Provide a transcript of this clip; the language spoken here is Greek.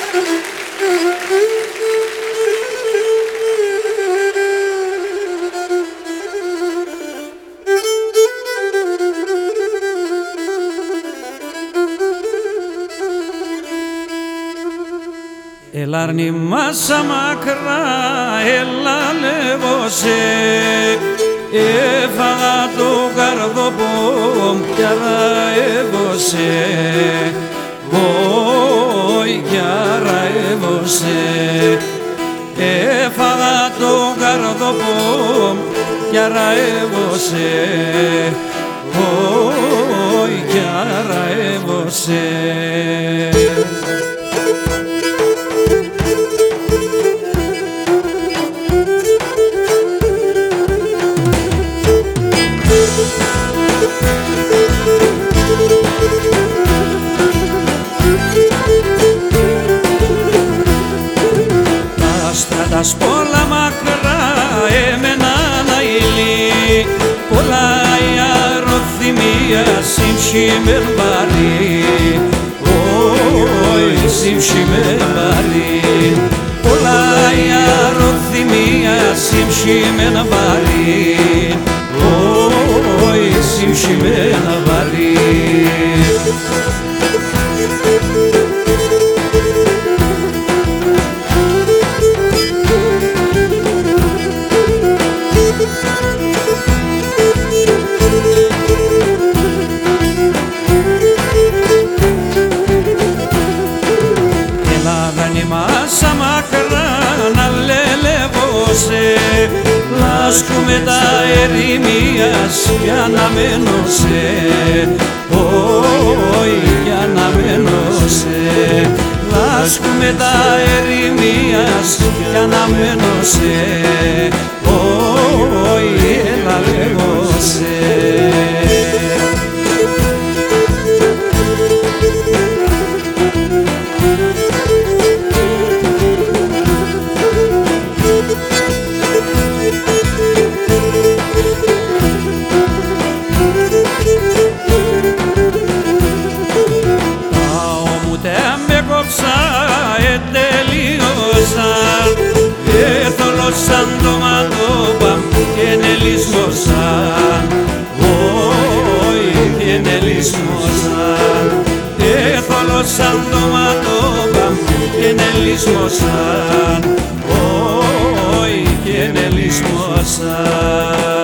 Ελάρνη μάσα μακρά, έλα λεβώσε, έφαγα το καρδοπό κι άρα έβωσε, κι άρα έβωσε. Έφαγα το καρδοπό κι άρα έβωσε, κι άρα έβωσε. Τα σπόλα μακρά έμεναν αηλή, πολλά η αρωθυμία σύμψη βαρύ, σύμψη βαρύ, πολλά η αρωθυμία σύμψη βαρύ, σύμψη βαρύ. Μάσα μακρά να λελεβώσε, λάσκουμε τα ερημίας για να μένωσε, για να μένωσε. Λάσκουμε τα ερημίας για να μένωσε, έλα λεβώσε. Έθολωσαν το μαντόπαμ και νελισμώσαν, και νελισμώσαν. Έθολωσαν το μαντόπαμ και νελισμώσαν, και νελισμώσαν.